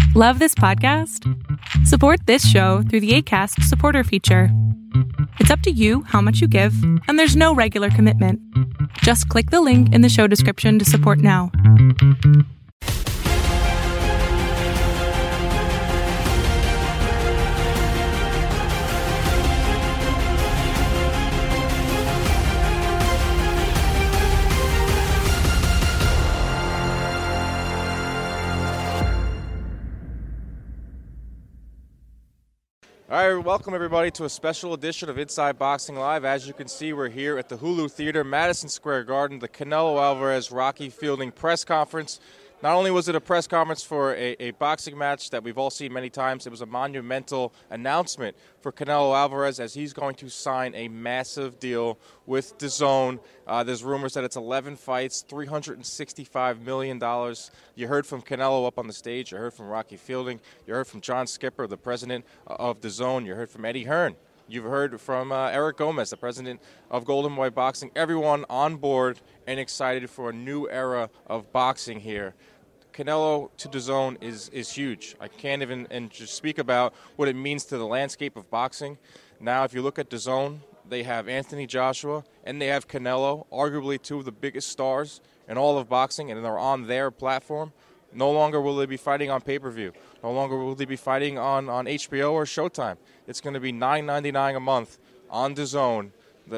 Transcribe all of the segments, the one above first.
Love this podcast? Support this show through the Acast supporter feature. It's up to you how much you give, and there's no regular commitment. Just click the link in the show description to support now. All right, welcome everybody to a special edition of Inside Boxing Live. As you can see, we're here at the Hulu Theater, Madison Square Garden, the Canelo Alvarez-Rocky Fielding press conference. Not only was it a press conference for a boxing match that we've all seen many times, it was a monumental announcement for Canelo Alvarez as he's going to sign a massive deal with DAZN. There's rumors that it's 11 fights, $365 million. You heard from Canelo up on the stage. You heard from Rocky Fielding. You heard from John Skipper, the president of DAZN. You heard from Eddie Hearn. You've heard from Eric Gomez, the president of Golden Boy Boxing. Everyone on board and excited for a new era of boxing here. Canelo to DAZN is huge. I can't even just speak about what it means to the landscape of boxing. Now, if you look at DAZN, they have Anthony Joshua and they have Canelo, arguably two of the biggest stars in all of boxing, and they're on their platform. No longer will they be fighting on pay-per-view. No longer will they be fighting on HBO or Showtime. It's going to be $9.99 a month on DAZN.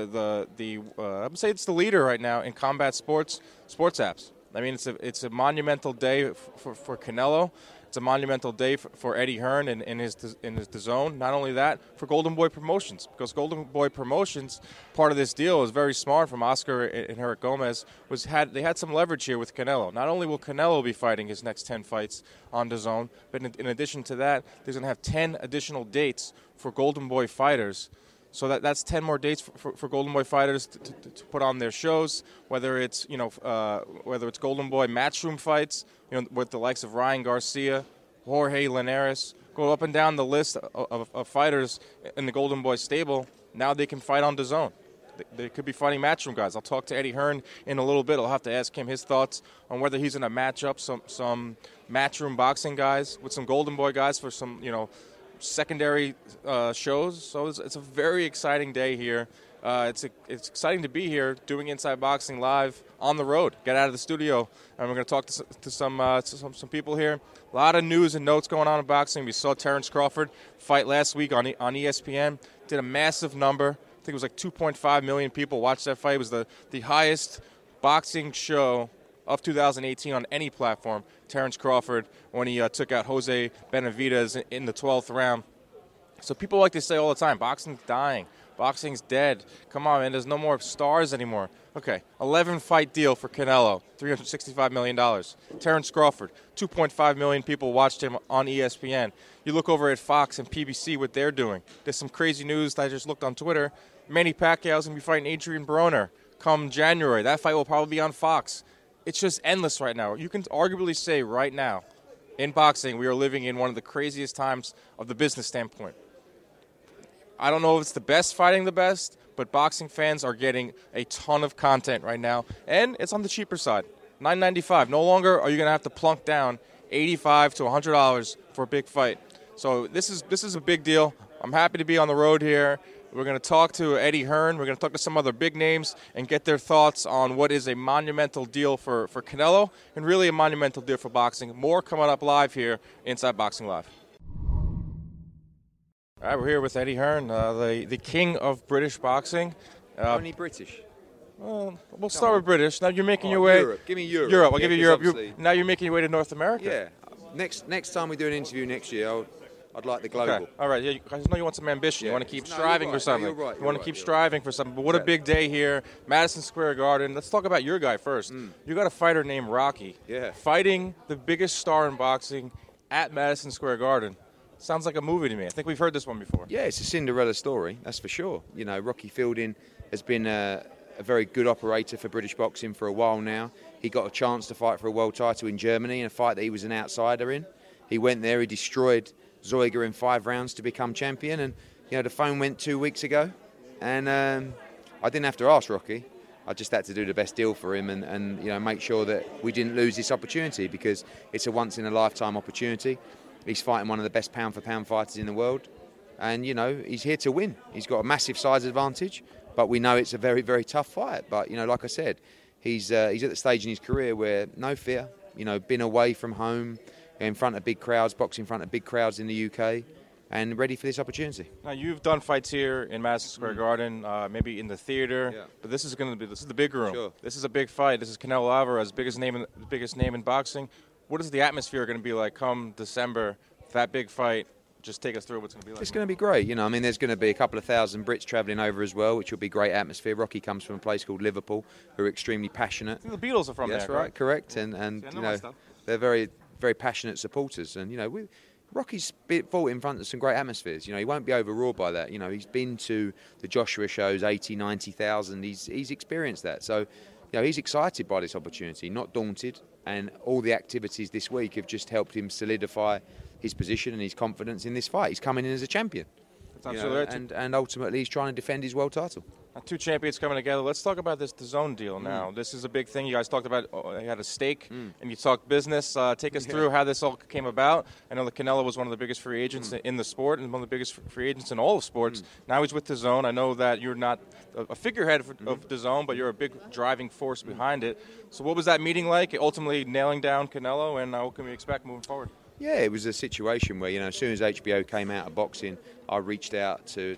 I would say it's the leader right now in combat sports apps. I mean, it's a monumental day for Canelo. It's a monumental day for Eddie Hearn and his DAZN. Not only that, for Golden Boy Promotions, because Golden Boy Promotions, part of this deal is very smart from Oscar and Eric Gomez. They had some leverage here with Canelo. Not only will Canelo be fighting his next 10 fights on DAZN, but in addition to that, there's going to have 10 additional dates for Golden Boy fighters. So that's 10 more dates for Golden Boy fighters to put on their shows, whether it's Golden Boy matchroom fights, with the likes of Ryan Garcia, Jorge Linares, go up and down the list of fighters in the Golden Boy stable. Now they can fight on DAZN. They could be fighting matchroom guys. I'll talk to Eddie Hearn in a little bit. I'll have to ask him his thoughts on whether he's going to match up some matchroom boxing guys with some Golden Boy guys for some, secondary shows. So it's a very exciting day here. It's exciting to be here doing Inside Boxing Live on the road. Get out of the studio, and we're going to talk to some people here. A lot of news and notes going on in boxing. We saw Terrence Crawford fight last week on ESPN. Did a massive number. I think it was like 2.5 million people watched that fight. It was the highest boxing show of 2018 on any platform. Terrence Crawford, when he took out Jose Benavidez in the 12th round. So people like to say all the time, boxing's dying. Boxing's dead. Come on, man, there's no more stars anymore. Okay, 11-fight deal for Canelo, $365 million. Terrence Crawford, 2.5 million people watched him on ESPN. You look over at Fox and PBC, what they're doing. There's some crazy news that I just looked on Twitter. Manny Pacquiao's going to be fighting Adrian Broner come January. That fight will probably be on Fox. It's just endless right now. You can arguably say right now, in boxing, we are living in one of the craziest times of the business standpoint. I don't know if it's the best fighting the best, but boxing fans are getting a ton of content right now, and it's on the cheaper side. $9.95. No longer are you going to have to plunk down $85 to $100 for a big fight. So this is a big deal. I'm happy to be on the road here. We're going to talk to Eddie Hearn. We're going to talk to some other big names and get their thoughts on what is a monumental deal for Canelo and really a monumental deal for boxing. More coming up live here Inside Boxing Live. All right, we're here with Eddie Hearn, the king of British boxing. Only British. Well, we'll start with British. Now you're making your way. Europe. Give me Europe. Europe. I'll give you Europe. Now you're making your way to North America. Yeah. Next time we do an interview next year, I'd like the global. Okay. All right. Yeah, I just know you want some ambition. You want to keep striving for something. You're right. You want to keep striving for something. But what a big day here, Madison Square Garden. Let's talk about your guy first. You got a fighter named Rocky. Yeah. Fighting the biggest star in boxing at Madison Square Garden. Sounds like a movie to me. I think we've heard this one before. Yeah, it's a Cinderella story, that's for sure. Rocky Fielding has been a very good operator for British boxing for a while now. He got a chance to fight for a world title in Germany in a fight that he was an outsider in. He went there, he destroyed Zeuger in 5 rounds to become champion, and the phone went 2 weeks ago, and I didn't have to ask Rocky. I just had to do the best deal for him and make sure that we didn't lose this opportunity, because it's a once in a lifetime opportunity. He's fighting one of the best pound-for-pound fighters in the world. And, you know, he's here to win. He's got a massive size advantage, but we know it's a very, very tough fight. But, you know, like I said, he's at the stage in his career where no fear, you know, been away from home, in front of big crowds, boxing in front of big crowds in the UK, and ready for this opportunity. Now, you've done fights here in Madison Square Garden, maybe in the theater, but this is the big room. Sure. This is a big fight. This is Canelo Alvarez, biggest name in boxing. What is the atmosphere going to be like come December? That big fight. Just take us through what's going to be like. It's going to be great. You know, I mean, there's going to be a couple of thousand Brits travelling over as well, which will be great atmosphere. Rocky comes from a place called Liverpool, who are extremely passionate. I think the Beatles are from there. That's right, correct. And you know, they're very, very passionate supporters. And, you know, Rocky's fought in front of some great atmospheres. You know, he won't be overawed by that. You know, he's been to the Joshua shows, 80, 90,000. He's experienced that. So, you know, he's excited by this opportunity, not daunted. And all the activities this week have just helped him solidify his position and his confidence in this fight. He's coming in as a champion. That's absolutely right. And ultimately he's trying to defend his world title. Two champions coming together. Let's talk about this DAZN deal now. This is a big thing. You guys talked about you had a stake and you talked business. Take us through how this all came about. I know that Canelo was one of the biggest free agents in the sport and one of the biggest free agents in all of sports. Now he's with DAZN. I know that you're not a figurehead of DAZN, but you're a big driving force behind it. So what was that meeting like, ultimately nailing down Canelo, and what can we expect moving forward? Yeah, it was a situation where, you know, as soon as HBO came out of boxing, I reached out to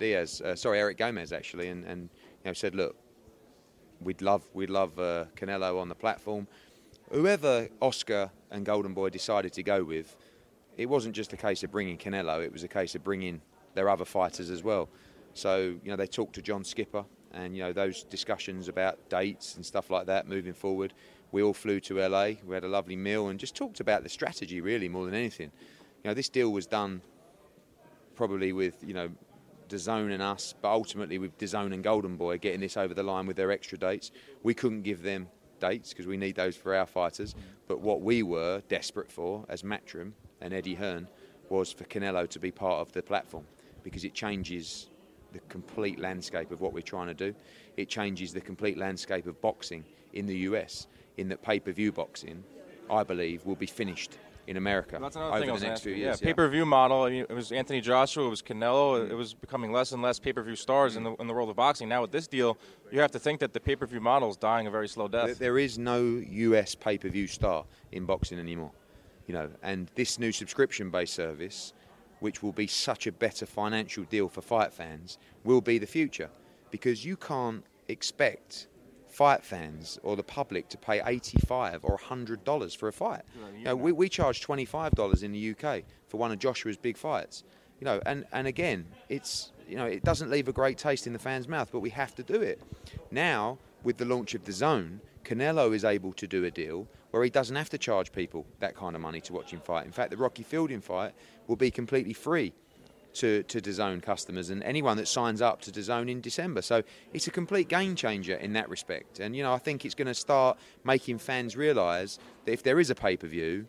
Eric Gomez actually, and you know, said, look, we'd love Canelo on the platform. Whoever Oscar and Golden Boy decided to go with, it wasn't just a case of bringing Canelo, it was a case of bringing their other fighters as well. So, you know, they talked to John Skipper, and, you know, those discussions about dates and stuff like that moving forward. We all flew to LA, we had a lovely meal and just talked about the strategy really more than anything. You know, this deal was done probably with, you know, DAZN and us, but ultimately with DAZN and Golden Boy getting this over the line with their extra dates. We couldn't give them dates because we need those for our fighters, but what we were desperate for as Matchroom and Eddie Hearn was for Canelo to be part of the platform, because it changes the complete landscape of what we're trying to do. It changes the complete landscape of boxing in the US, in that pay-per-view boxing, I believe, will be finished in America over the next few years. Pay-per-view model. I mean, it was Anthony Joshua, it was Canelo. It was becoming less and less pay-per-view stars in the world of boxing. Now with this deal, you have to think that the pay-per-view model is dying a very slow death. There is no US pay-per-view star in boxing anymore, you know. And this new subscription-based service, which will be such a better financial deal for fight fans, will be the future, because you can't expect fight fans or the public to pay $85 or $100 for a fight. You know, we charge $25 in the UK for one of Joshua's big fights. You know, and again, it's, you know, it doesn't leave a great taste in the fans' mouth, but we have to do it. Now, with the launch of DAZN, Canelo is able to do a deal where he doesn't have to charge people that kind of money to watch him fight. In fact, the Rocky Fielding fight will be completely free to DAZN customers and anyone that signs up to DAZN in December. So it's a complete game changer in that respect. And, you know, I think it's going to start making fans realise that if there is a pay-per-view,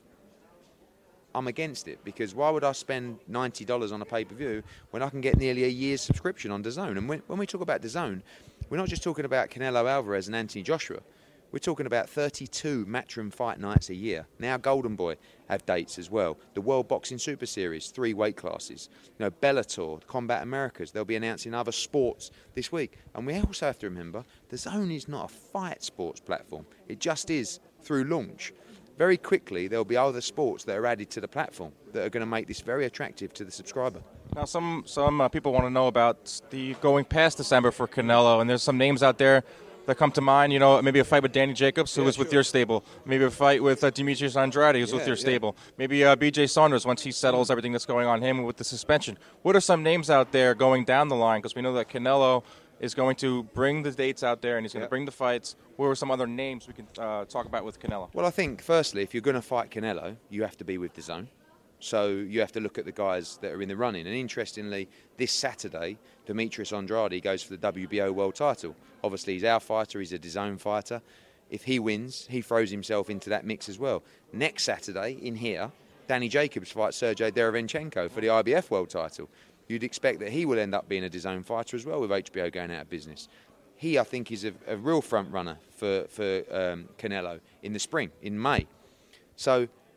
I'm against it, because why would I spend $90 on a pay-per-view when I can get nearly a year's subscription on DAZN? And when we talk about DAZN, we're not just talking about Canelo Alvarez and Anthony Joshua. We're talking about 32 Matchroom fight nights a year. Now Golden Boy have dates as well. The World Boxing Super Series, 3 weight classes. You know, Bellator, Combat Americas. They'll be announcing other sports this week. And we also have to remember, DAZN is not a fight sports platform. It just is through launch. Very quickly, there'll be other sports that are added to the platform that are going to make this very attractive to the subscriber. Now, some people want to know about the going past December for Canelo, and there's some names out there that come to mind. You know, maybe a fight with Danny Jacobs, who was with your stable. Maybe a fight with Demetrius Andrade, who's with your stable. Maybe B.J. Saunders, once he settles everything that's going on him with the suspension. What are some names out there going down the line? Because we know that Canelo is going to bring the dates out there, and he's going to bring the fights. What are some other names we can talk about with Canelo? Well, I think, firstly, if you're going to fight Canelo, you have to be with DAZN. So you have to look at the guys that are in the running. And interestingly, this Saturday, Demetrius Andrade goes for the WBO world title. Obviously, he's our fighter. He's a DAZN fighter. If he wins, he throws himself into that mix as well. Next Saturday, in here, Danny Jacobs fights Sergey Derevyanchenko for the IBF world title. You'd expect that he will end up being a DAZN fighter as well, with HBO going out of business. He, I think, is a real front runner for Canelo in the spring, in May. So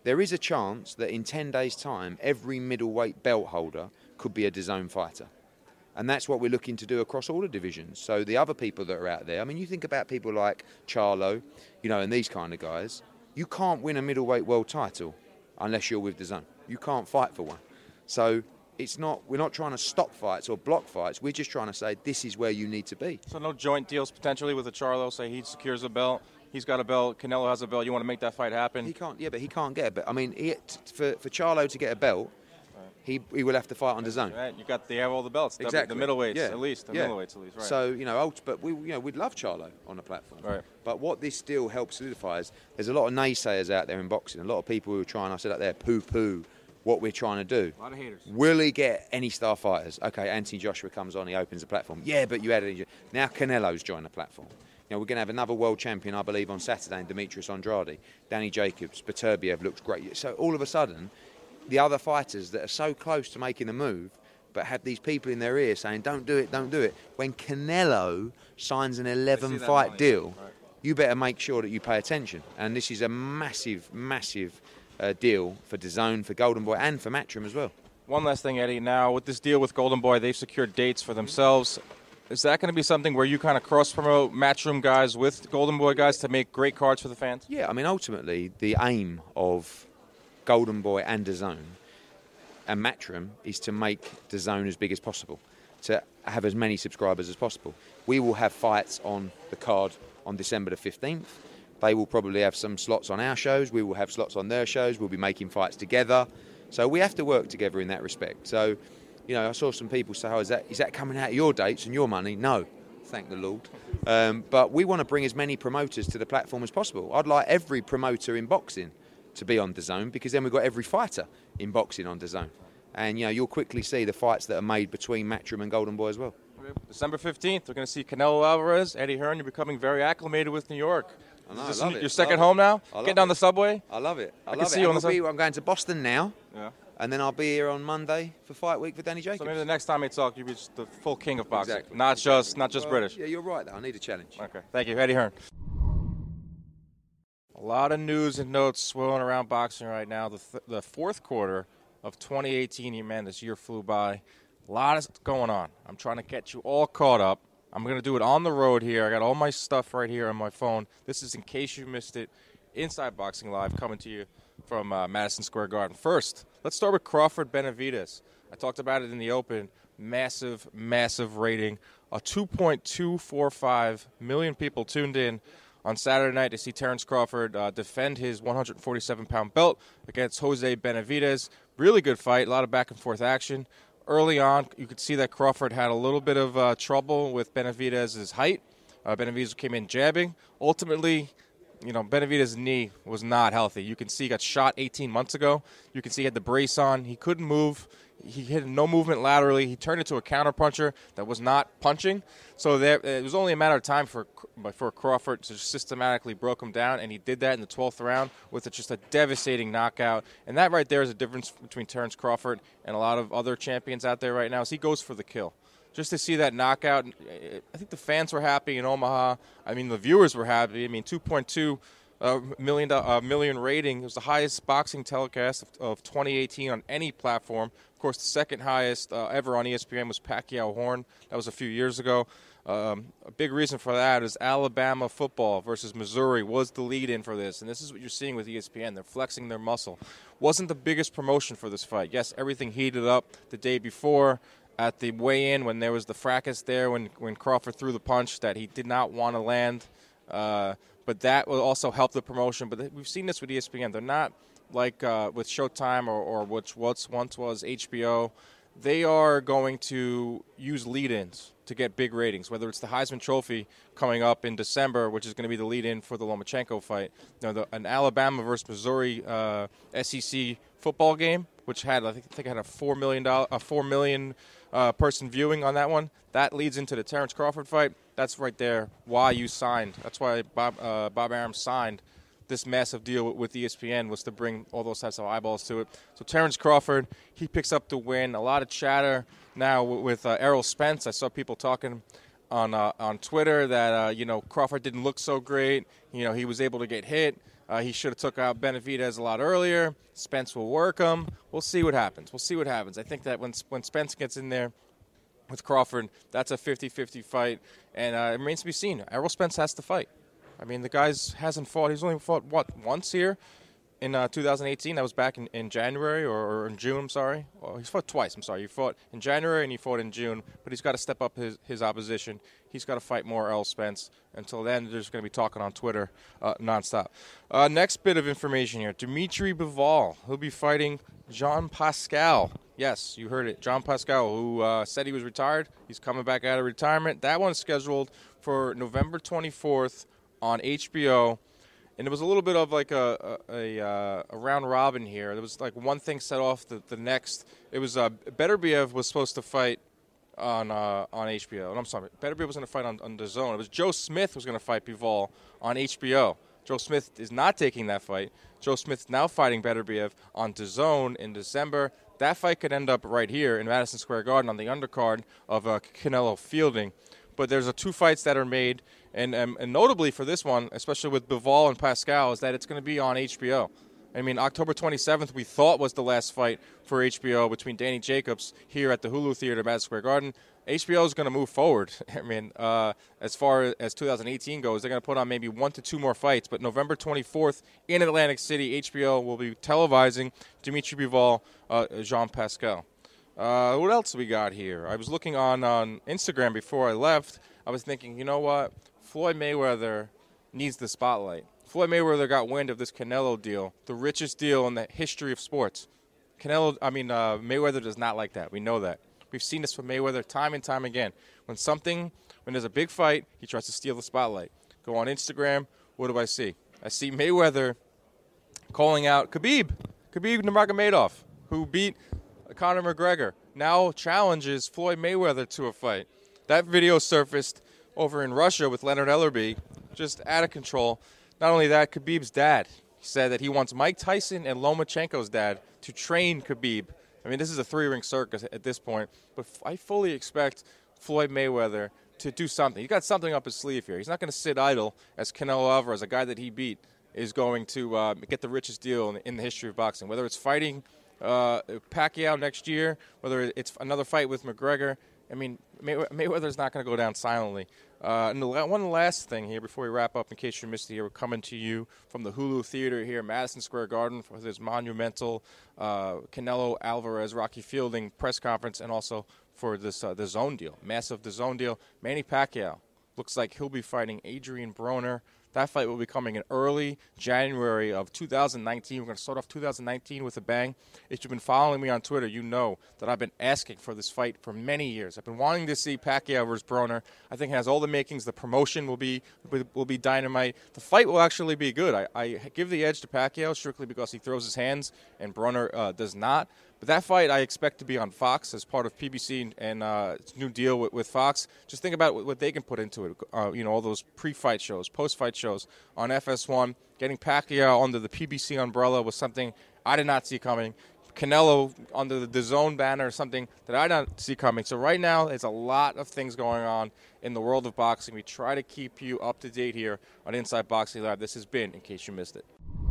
there is a chance that in 10 days' time, every middleweight belt holder could be a DAZN fighter. And that's what we're looking to do across all the divisions. So the other people that are out there, I mean, you think about people like Charlo, and these kind of guys. You can't win a middleweight world title unless you're with DAZN. You can't fight for one. So we're not trying to stop fights or block fights. We're just trying to say this is where you need to be. So no joint deals potentially with a Charlo? Say he secures a belt, he's got a belt, Canelo has a belt. You want to make that fight happen? He can't. Yeah, but he can't get a belt. I mean, for Charlo to get a belt, he will have to fight on DAZN. Right. They have all the belts. Exactly. The middleweights, yeah. at least. The middleweights, at least. Right. So but we'd love Charlo on the platform. Right. But what this deal helps solidify is there's a lot of naysayers out there in boxing. A lot of people who are trying. I said out there, poo-poo what we're trying to do. A lot of haters. Will he get any star fighters? Okay, Anthony Joshua comes on, he opens the platform. Yeah, but you added now Canelo's joined the platform. We're going to have another world champion, I believe, on Saturday, in Demetrius Andrade. Danny Jacobs, Beterbiev looks great. So all of a sudden, the other fighters that are so close to making a move, but have these people in their ear saying, don't do it, don't do it. When Canelo signs an 11-fight deal, right, you better make sure that you pay attention. And this is a massive, massive deal for DAZN, for Golden Boy, and for Matchroom as well. One last thing, Eddie. Now, with this deal with Golden Boy, they've secured dates for themselves. Is that going to be something where you kind of cross-promote Matchroom guys with Golden Boy guys to make great cards for the fans? Yeah, I mean, ultimately, the aim of Golden Boy and DAZN and Matchroom is to make DAZN as big as possible, to have as many subscribers as possible. We will have fights on the card on December the 15th. They will probably have some slots on our shows. We will have slots on their shows. We'll be making fights together. So we have to work together in that respect. So, I saw some people say, is that coming out of your dates and your money? No, thank the Lord. But we want to bring as many promoters to the platform as possible. I'd like every promoter in boxing to be on DAZN, because then we've got every fighter in boxing on DAZN. And, you'll quickly see the fights that are made between Matchroom and Golden Boy as well. December 15th, we're going to see Canelo Alvarez, Eddie Hearn. You're becoming very acclimated with New York. I know, I love it. You're second home now? Getting on the subway? I love it. I can see you on the subway. I'm going to Boston now. Yeah. And then I'll be here on Monday for Fight Week for Danny Jacobs. So maybe the next time we talk, you'll be just the full king of boxing. Exactly. Not just British. Yeah, you're right, though. I need a challenge. Okay. Thank you, Eddie Hearn. A lot of news and notes swirling around boxing right now. The fourth quarter of 2018, man, this year flew by. A lot is going on. I'm trying to get you all caught up. I'm going to do it on the road here. I got all my stuff right here on my phone. This is in case you missed it. Inside Boxing Live, coming to you from Madison Square Garden. First, let's start with Crawford Benavidez. I talked about it in the open. Massive, massive rating. 2.245 million people tuned in on Saturday night to see Terence Crawford defend his 147-pound belt against Jose Benavidez. Really good fight, a lot of back-and-forth action. Early on, you could see that Crawford had a little bit of trouble with Benavidez's height. Benavidez came in jabbing. Ultimately, Benavidez's knee was not healthy. You can see he got shot 18 months ago. You can see he had the brace on. He couldn't move. He had no movement laterally. He turned into a counterpuncher that was not punching. So it was only a matter of time for Crawford to systematically broke him down, and he did that in the 12th round with just a devastating knockout. And that right there is a difference between Terence Crawford and a lot of other champions out there right now, is he goes for the kill. Just to see that knockout, I think the fans were happy in Omaha. I mean, the viewers were happy. I mean, 2.2 million rating. It was the highest boxing telecast of 2018 on any platform. Of course, the second highest ever on ESPN was Pacquiao-Horn. That was a few years ago. A big reason for that is Alabama football versus Missouri was the lead-in for this. And this is what you're seeing with ESPN. They're flexing their muscle. Wasn't the biggest promotion for this fight. Yes, everything heated up the day before. At the weigh-in, when there was the fracas there, when Crawford threw the punch that he did not want to land, but that will also help the promotion. But we've seen this with ESPN. They're not like with Showtime or which once was HBO. They are going to use lead-ins to get big ratings, whether it's the Heisman Trophy coming up in December, which is going to be the lead-in for the Lomachenko fight. An Alabama versus Missouri SEC football game, which had I think had a 4 million person viewing on that one. That leads into the Terence Crawford fight. That's right there why you signed. That's why Bob Arum signed this massive deal with ESPN, was to bring all those types of eyeballs to it. So Terence Crawford, he picks up the win. A lot of chatter now with Errol Spence. I saw people talking on Twitter that Crawford didn't look so great. He was able to get hit. He should have took out Benavidez a lot earlier. Spence will work him. We'll see what happens. I think that when Spence gets in there with Crawford, that's a 50-50 fight, and it remains to be seen. Errol Spence has to fight. I mean, the guy hasn't fought. He's only fought, once here in 2018. That was back in January or in June, I'm sorry. Well, he's fought twice, I'm sorry. He fought in January and he fought in June, but he's got to step up his opposition. He's got to fight more Errol Spence. Until then, they're just going to be talking on Twitter nonstop. Next bit of information here. Dimitri Bivol. He'll be fighting Jean Pascal. Yes, you heard it. Jean Pascal, who said he was retired. He's coming back out of retirement. That one's scheduled for November 24th on HBO. And it was a little bit of like a round robin here. There was like one thing set off the next. It was Beterbiev was supposed to fight on HBO. And I'm sorry, Beterbiev was going to fight on DAZN. It was Joe Smith was going to fight Bivol on HBO. Joe Smith is not taking that fight. Joe Smith's now fighting Beterbiev on DAZN in December. That fight could end up right here in Madison Square Garden on the undercard of Canelo Fielding. But there's two fights that are made, and notably for this one, especially with Bivol and Pascal, is that it's going to be on HBO. I mean, October 27th we thought was the last fight for HBO between Danny Jacobs here at the Hulu Theater, Madison Square Garden. HBO is going to move forward. I mean, as far as 2018 goes, they're going to put on maybe 1 to 2 more fights. But November 24th in Atlantic City, HBO will be televising Dimitri Bivol, Jean Pascal. What else we got here? I was looking on Instagram before I left. I was thinking, you know what? Floyd Mayweather needs the spotlight. Floyd Mayweather got wind of this Canelo deal, the richest deal in the history of sports. Mayweather does not like that. We know that. We've seen this from Mayweather time and time again. When there's a big fight, he tries to steal the spotlight. Go on Instagram, what do I see? I see Mayweather calling out Khabib Nurmagomedov, who beat Conor McGregor, now challenges Floyd Mayweather to a fight. That video surfaced over in Russia with Leonard Ellerbe, just out of control. Not only that, Khabib's dad said that he wants Mike Tyson and Lomachenko's dad to train Khabib. I mean, this is a 3-ring circus at this point, but I fully expect Floyd Mayweather to do something. He's got something up his sleeve here. He's not going to sit idle as Canelo Alvarez, a guy that he beat, is going to get the richest deal in the history of boxing, whether it's fighting Pacquiao next year, whether it's another fight with McGregor. I mean, Mayweather's not going to go down silently. And one last thing here before we wrap up, in case you missed it here, we're coming to you from the Hulu Theater here, Madison Square Garden, for this monumental Canelo Alvarez, Rocky Fielding press conference, and also for this the DAZN deal, massive DAZN deal. Manny Pacquiao looks like he'll be fighting Adrian Broner. That fight will be coming in early January of 2019. We're going to start off 2019 with a bang. If you've been following me on Twitter, you know that I've been asking for this fight for many years. I've been wanting to see Pacquiao versus Broner. I think it has all the makings. The promotion will be dynamite. The fight will actually be good. I give the edge to Pacquiao strictly because he throws his hands and Broner does not. But that fight I expect to be on Fox as part of PBC and its new deal with Fox. Just think about what they can put into it. All those pre-fight shows, post-fight shows on FS1. Getting Pacquiao under the PBC umbrella was something I did not see coming. Canelo under the DAZN banner is something that I did not see coming. So right now, there's a lot of things going on in the world of boxing. We try to keep you up to date here on Inside Boxing Live. This has been, in case you missed it.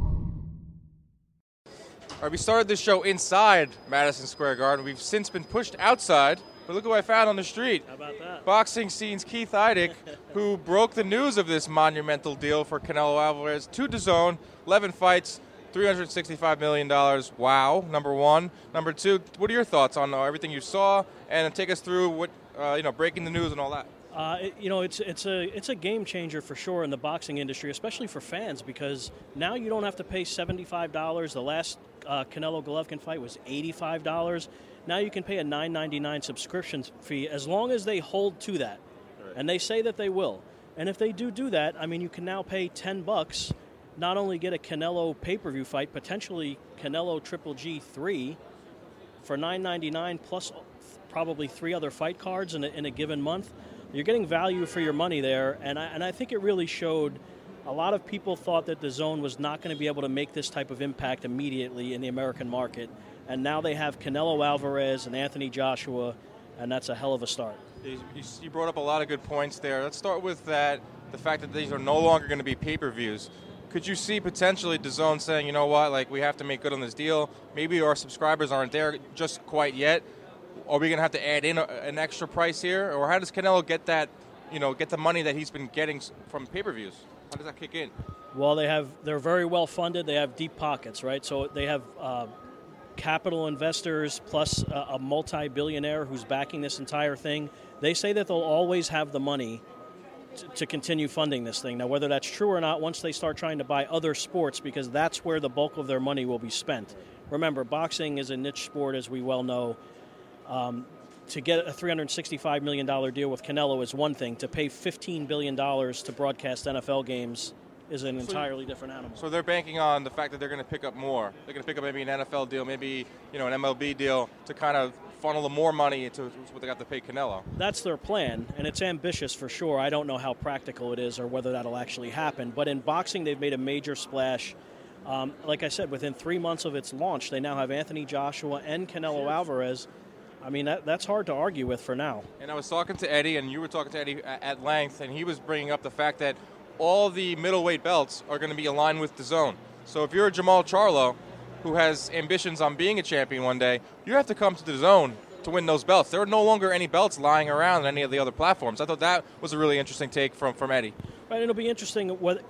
All right, we started this show inside Madison Square Garden. We've since been pushed outside, but look who I found on the street. How about that? Boxing Scene's Keith Heidick, who broke the news of this monumental deal for Canelo Alvarez to DAZN. 11 fights, $365 million. Wow, number one. Number two, what are your thoughts on everything you saw? And take us through what, breaking the news and all that. It's a game changer for sure in the boxing industry, especially for fans, because now you don't have to pay $75. The last Canelo Golovkin fight was $85. Now you can pay a $9.99 subscription fee as long as they hold to that, right. And they say that they will. And if they do that, I mean, you can now pay $10, not only get a Canelo pay-per-view fight, potentially Canelo Triple G3 for $9.99 plus probably 3 other fight cards in a given month. You're getting value for your money there, and I think it really showed. A lot of people thought that DAZN was not going to be able to make this type of impact immediately in the American market, and now they have Canelo Alvarez and Anthony Joshua, and that's a hell of a start. You brought up a lot of good points there. Let's start with the fact that these are no longer going to be pay-per-views. could you see potentially DAZN saying, you know what, like we have to make good on this deal? Maybe our subscribers aren't there just quite yet. Are we going to have to add in an extra price here? Or how does Canelo get that, get the money that he's been getting from pay-per-views? How does that kick in? Well, they're very well funded. They have deep pockets, right? So they have capital investors plus a multi-billionaire who's backing this entire thing. They say that they'll always have the money to continue funding this thing. Now, whether that's true or not, once they start trying to buy other sports, because that's where the bulk of their money will be spent. Remember, boxing is a niche sport, as we well know. To get a $365 million deal with Canelo is one thing. To pay $15 billion to broadcast NFL games is an entirely different animal. So they're banking on the fact that they're going to pick up more. They're going to pick up maybe an NFL deal, maybe an MLB deal to kind of funnel more money into what they got to pay Canelo. That's their plan, and it's ambitious for sure. I don't know how practical it is or whether that'll actually happen. But in boxing, they've made a major splash. Like I said, within 3 months of its launch, they now have Anthony Joshua and Canelo Alvarez. I mean, that's hard to argue with for now. And I was talking to Eddie, and you were talking to Eddie at length, and he was bringing up the fact that all the middleweight belts are going to be aligned with DAZN. So if you're a Jamal Charlo who has ambitions on being a champion one day, you have to come to DAZN to win those belts. There are no longer any belts lying around on any of the other platforms. I thought that was a really interesting take from Eddie. Right, it'll be interesting.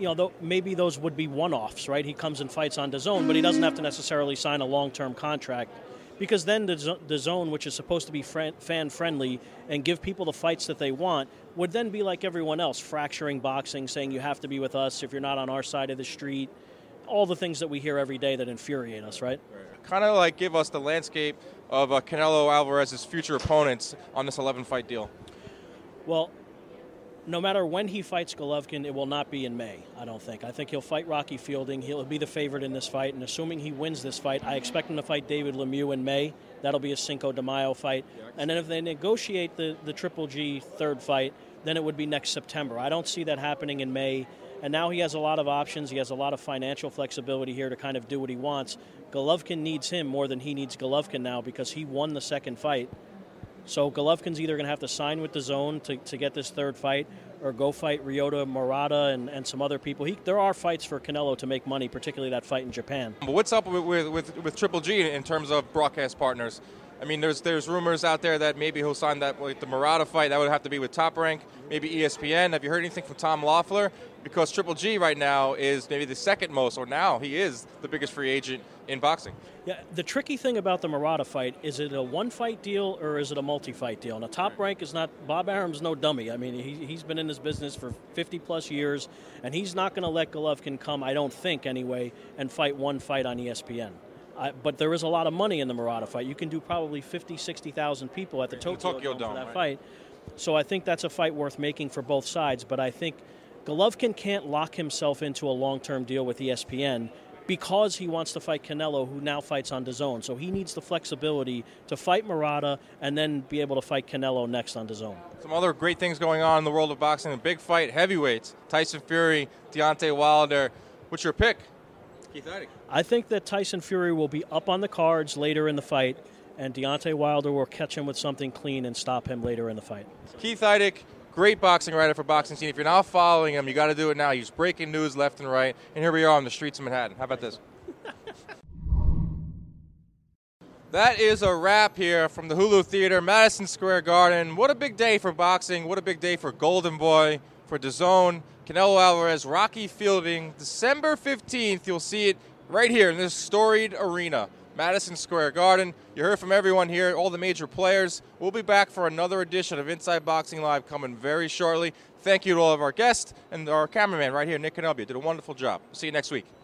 Maybe those would be one-offs, right? He comes and fights on DAZN, but he doesn't have to necessarily sign a long-term contract. Because then the zone, which is supposed to be fan-friendly and give people the fights that they want, would then be like everyone else, fracturing boxing, saying you have to be with us if you're not on our side of the street, all the things that we hear every day that infuriate us, right? Kind of like give us the landscape of Canelo Alvarez's future opponents on this 11-fight deal. Well, no matter when he fights Golovkin, it will not be in May, I don't think. I think he'll fight Rocky Fielding. He'll be the favorite in this fight, and assuming he wins this fight, I expect him to fight David Lemieux in May. That'll be a Cinco de Mayo fight. And then if they negotiate the Triple G third fight, then it would be next September. I don't see that happening in May. And now he has a lot of options. He has a lot of financial flexibility here to kind of do what he wants. Golovkin needs him more than he needs Golovkin now because he won the second fight. So Golovkin's either going to have to sign with DAZN to get this third fight or go fight Ryota Murata and some other people. There are fights for Canelo to make money, particularly that fight in Japan. But what's up with Triple G in terms of broadcast partners? I mean, there's rumors out there that maybe he'll sign that with the Murata fight. That would have to be with Top Rank, maybe ESPN. Have you heard anything from Tom Loeffler? Because Triple G right now is maybe the second most, or now he is the biggest free agent in boxing. Yeah, the tricky thing about the Murata fight, is it a one-fight deal or is it a multi-fight deal? Now, Top Rank is not – Bob Arum's no dummy. I mean, he's been in this business for 50-plus years, and he's not going to let Golovkin come, I don't think anyway, and fight one fight on ESPN. But there is a lot of money in the Murata fight. You can do probably 50, 60,000 people at the Tokyo Dome for that fight. So I think that's a fight worth making for both sides. But I think Golovkin can't lock himself into a long-term deal with ESPN because he wants to fight Canelo, who now fights on DAZN. So he needs the flexibility to fight Murata and then be able to fight Canelo next on DAZN. Some other great things going on in the world of boxing. A big fight, heavyweights, Tyson Fury, Deontay Wilder. What's your pick? Keith Idec. I think that Tyson Fury will be up on the cards later in the fight, and Deontay Wilder will catch him with something clean and stop him later in the fight. Keith Idec, great boxing writer for Boxing Scene. If you're not following him, you got to do it now. He's breaking news left and right, and here we are on the streets of Manhattan. How about this? That is a wrap here from the Hulu Theater, Madison Square Garden. What a big day for boxing. What a big day for Golden Boy, for DAZN, Canelo Alvarez, Rocky Fielding. December 15th, you'll see it right here in this storied arena, Madison Square Garden. You heard from everyone here, all the major players. We'll be back for another edition of Inside Boxing Live coming very shortly. Thank you to all of our guests and our cameraman right here, Nick Canelbia. Did a wonderful job. See you next week.